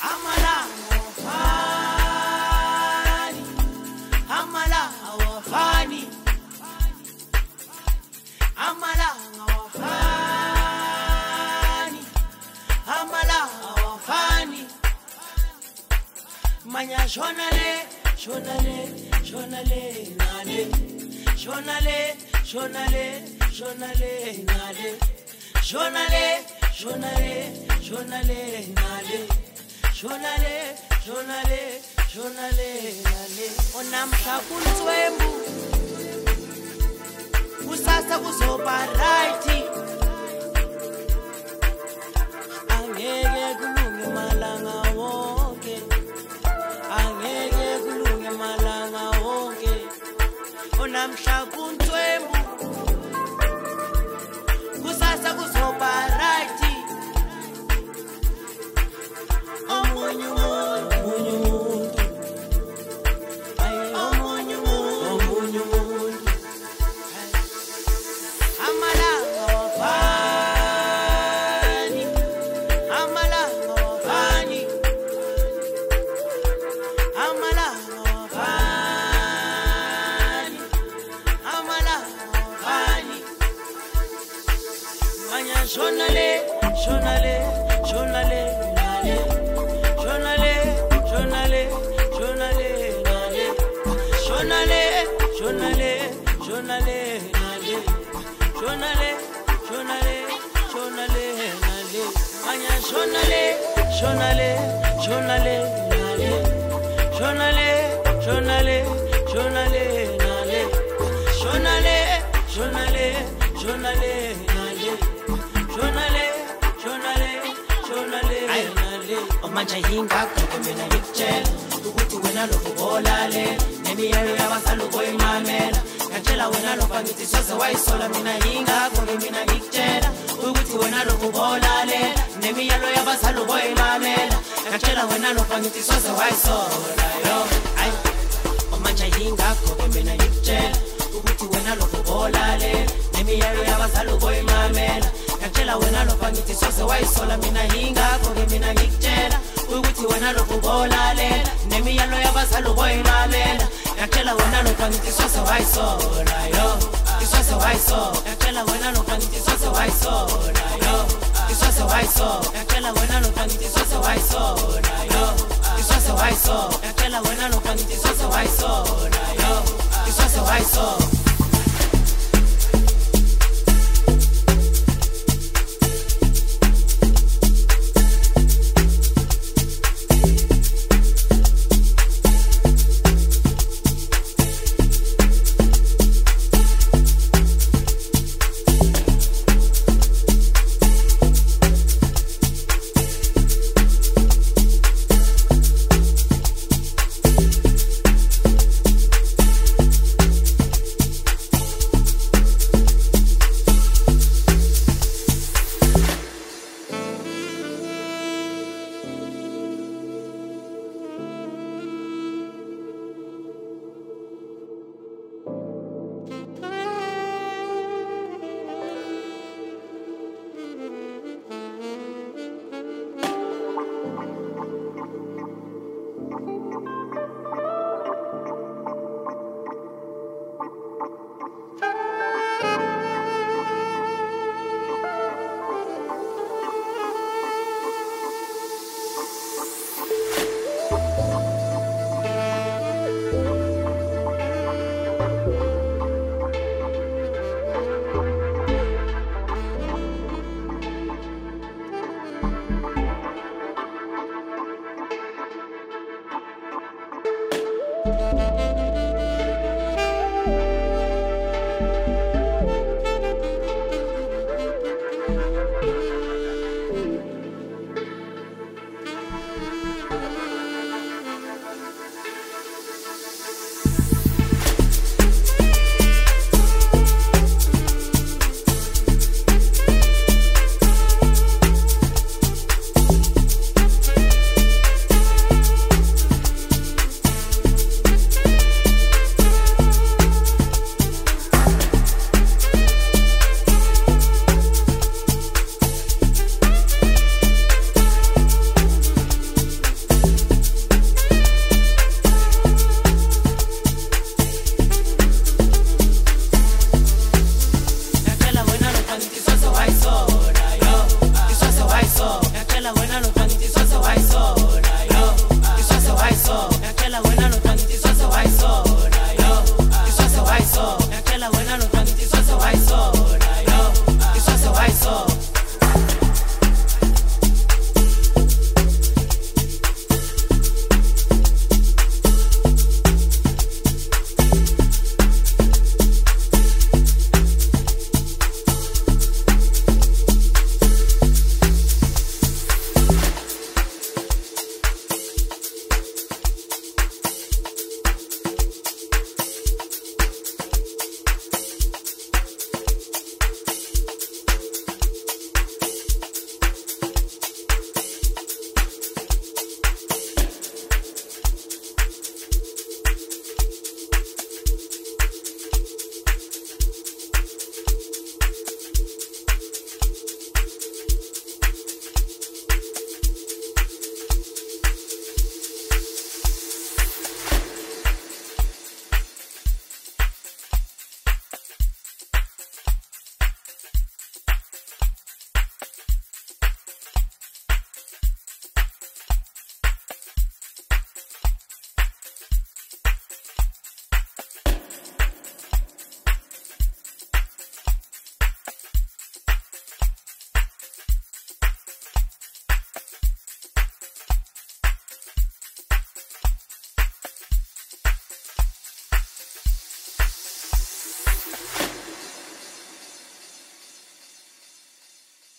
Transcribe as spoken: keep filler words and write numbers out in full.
Manya shonale, shonale, shonale, nale. Shonale, shonale, shonale, nale. Shonale, shonale, shonale, nale. Shonale, shonale, shonale, nale. Onamhla kuntswembu. Kusasa kuzoba right. Angeke kulunge malanga wonke. Angeke kulunge malanga wonke. Onamhla kuntswembu. Kusasa kuzoba right. Omunye umuntu, omunye umuntu. Ay, omunye umuntu, omunye umuntu. Amalanga wafani. Amalanga wafani. Amalanga wafani. Amalanga wafani. Manya shonale, shonale, shonale, nale. Shonale, shonale, shonale, nale. Shonale, shonale, shonale, nale. Shonale, shonale, shonale, nale. Manya shonale, shonale, shonale, nale. Shonale, shonale, shonale, nale. Shonale, shonale, shonale, nale. Shonale, shonale, shonale, nale. Omanja yingakho mina ngikutshela ukuthi wena lokho bolale nemiyalo yabasaluko imamela ngitshela wena lokho ngithi soze wayisola mina yingakho mina ngikutshela ukuthi wena lokho bolale nemiyalo yabasaluko imamela ngitshela wena lokho ngithi soze wayisola yo ay omanja yingakho mina ngikutshela ukuthi wena lokho bolale nemiyalo yabasaluko imamela ngitshela wena lokho ngithi soze wayisola mina yingakho mina ngikutshela ukuthi wena lokho bolale nemiyalo yabasaluko imamela ngitshela wena lokho ngithi soze wayisola yo isoze wayisola ngitshela wena lokho ngithi soze wayisola yo isoze wayisola ngitshela wena lokho ngithi soze wayisola yo isoze wayisola ngitshela wena lokho ngithi soze wayisola yo isoze wayisola